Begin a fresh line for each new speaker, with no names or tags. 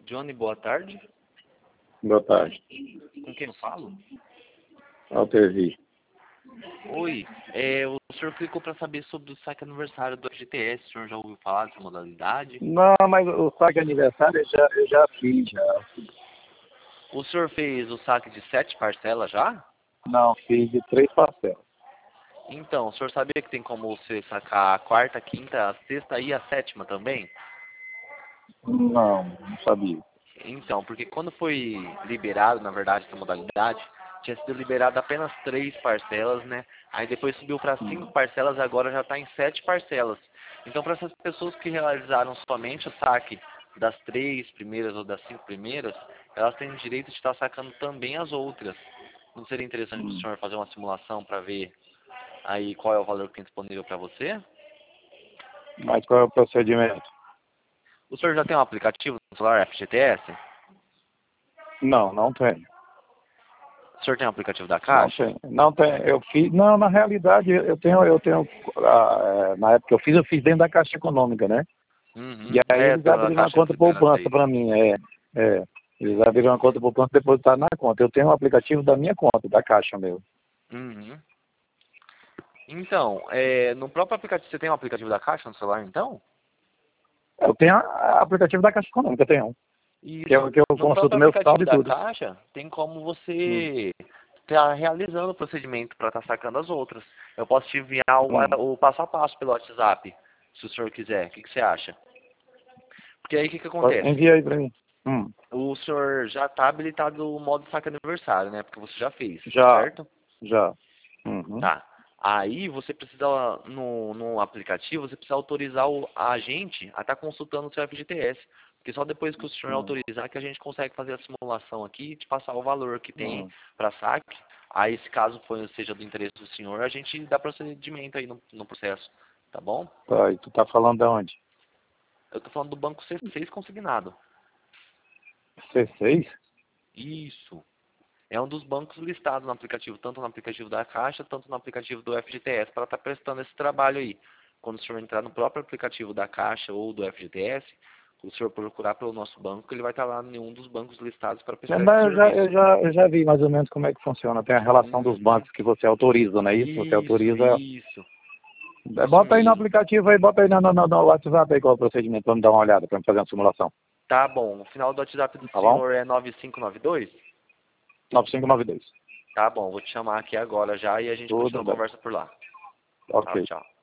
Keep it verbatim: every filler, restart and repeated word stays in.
Johnny, boa tarde.
Boa tarde.
Com quem eu falo?
Altervi.
Oi, é, o senhor clicou para saber sobre o saque aniversário do F G T S. O senhor já ouviu falar dessa modalidade?
Não, mas o saque aniversário eu já, eu já fiz, já.
O senhor fez o saque de sete parcelas já?
Não, fiz de três parcelas.
Então, o senhor sabia que tem como você sacar a quarta, a quinta, a sexta e a sétima também?
Não, não sabia.
Então, porque quando foi liberado, na verdade, essa modalidade, tinha sido liberado apenas três parcelas, né? Aí depois subiu para cinco parcelas, agora já está em sete parcelas. Então, para essas pessoas que realizaram somente o saque das três primeiras ou das cinco primeiras, elas têm o direito de estar sacando também as outras. Não seria interessante para o senhor fazer uma simulação para ver aí qual é o valor que tem disponível para você?
Mas qual é o procedimento?
O senhor já tem um aplicativo no celular F G T S?
Não, não tem.
O senhor tem um aplicativo da
Não
Caixa?
tem. Não tem. Eu fiz. Não, na realidade eu tenho, eu tenho. ah, Na época que eu fiz, eu fiz dentro da Caixa Econômica, né?
Uhum.
E aí
É,
eles
pela
abriram uma
Caixa
conta
Seguridade
poupança
aí.
para mim. É, é. Eles abriram uma conta poupança e depositaram na conta. Eu tenho um aplicativo da minha conta, da Caixa mesmo.
Uhum. Então, é, no próprio aplicativo, você tem um aplicativo da Caixa no celular, então?
Eu tenho a- aplicativo da Caixa Econômica, eu tenho um. Que é
Isso.
o que eu
No
consulto
próprio
meu
aplicativo
saldo e
da
tudo.
Caixa, tem como
Hum,
você estar realizando o procedimento para estar sacando as outras. Eu posso te enviar
hum.
o, o passo a passo pelo WhatsApp, se o senhor quiser. O que, que você acha? Porque aí o que, que acontece?
Envia aí pra mim. Hum.
O senhor já está habilitado o modo saque aniversário, né? Porque você já fez,
Já,
certo?
já. Uhum.
Tá. Aí você precisa, no, no aplicativo, você precisa autorizar o, a agente a estar consultando o seu F G T S. Porque só depois que o senhor
Hum,
autorizar que a gente consegue fazer a simulação aqui e te passar o valor que tem
hum.
para saque. Aí, se caso for, seja do interesse do senhor, a gente dá procedimento aí no, no processo. Tá bom?
Tá, e tu tá falando de onde?
Eu tô falando do banco C seis consignado.
C seis?
Isso. É um dos bancos listados no aplicativo, tanto no aplicativo da Caixa, tanto no aplicativo do F G T S, para estar prestando esse trabalho aí. Quando o senhor entrar no próprio aplicativo da Caixa ou do F G T S, o senhor procurar pelo nosso banco, ele vai estar lá em um dos bancos listados para
É,
prestar esse
mas Eu já,
serviço.
eu, já, eu já vi mais ou menos como é que funciona. Tem a relação dos
Uhum.
bancos que você autoriza, não é isso? Você
Isso,
autoriza.
isso,
É,
isso
Bota aí no
mesmo.
aplicativo aí, bota aí no, no, no no WhatsApp aí qual é o procedimento, pra me dar uma olhada, pra me fazer uma simulação.
Tá bom. O final do WhatsApp do
Tá bom?
senhor é nove cinco nove dois?
nove cinco nove dois.
Tá bom, vou te chamar aqui agora já e a gente continua
Tudo
a
bem.
conversa por lá. Tchau,
Ok.
tchau.